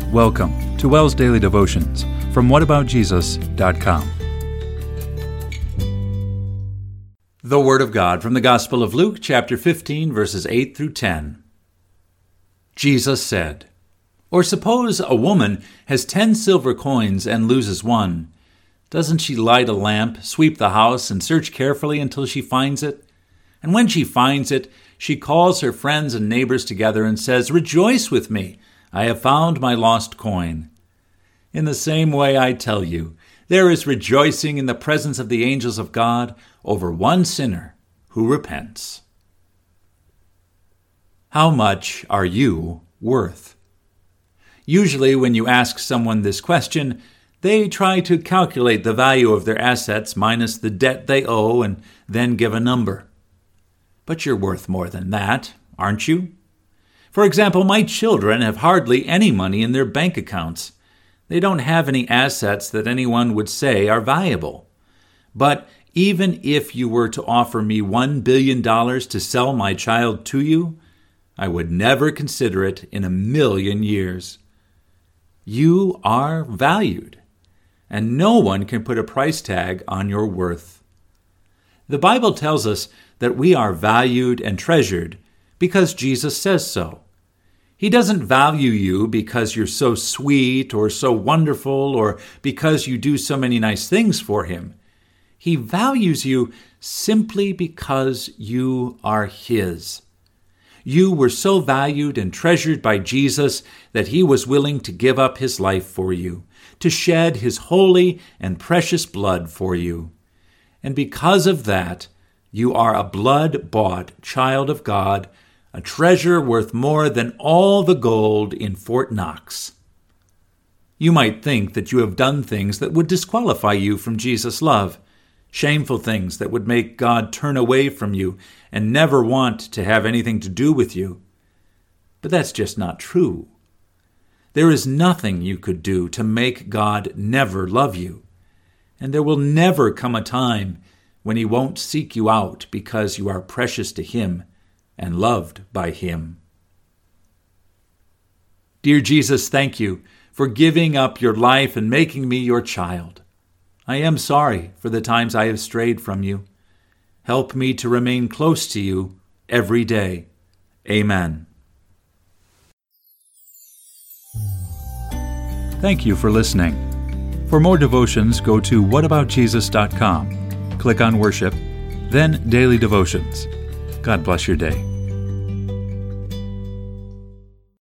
Welcome to WELL's Daily Devotions from whataboutjesus.com. The Word of God from the Gospel of Luke, chapter 15, verses 8 through 10. Jesus said, "Or suppose a woman has 10 silver coins and loses one. Doesn't she light a lamp, sweep the house, and search carefully until she finds it? And when she finds it, she calls her friends and neighbors together and says, 'Rejoice with me, I have found my lost coin.' In the same way, I tell you, there is rejoicing in the presence of the angels of God over one sinner who repents." How much are you worth? Usually, when you ask someone this question, they try to calculate the value of their assets minus the debt they owe and then give a number. But you're worth more than that, aren't you? For example, my children have hardly any money in their bank accounts. They don't have any assets that anyone would say are valuable. But even if you were to offer me $1 billion to sell my child to you, I would never consider it in a million years. You are valued, and no one can put a price tag on your worth. The Bible tells us that we are valued and treasured because Jesus says so. He doesn't value you because you're so sweet or so wonderful or because you do so many nice things for him. He values you simply because you are his. You were so valued and treasured by Jesus that he was willing to give up his life for you, to shed his holy and precious blood for you. And because of that, you are a blood-bought child of God, a treasure worth more than all the gold in Fort Knox. You might think that you have done things that would disqualify you from Jesus' love, shameful things that would make God turn away from you and never want to have anything to do with you. But that's just not true. There is nothing you could do to make God never love you, and there will never come a time when he won't seek you out because you are precious to him and loved by him. Dear Jesus, thank you for giving up your life and making me your child. I am sorry for the times I have strayed from you. Help me to remain close to you every day. Amen. Thank you for listening. For more devotions, go to whataboutjesus.com. Click on Worship, then Daily Devotions. God bless your day.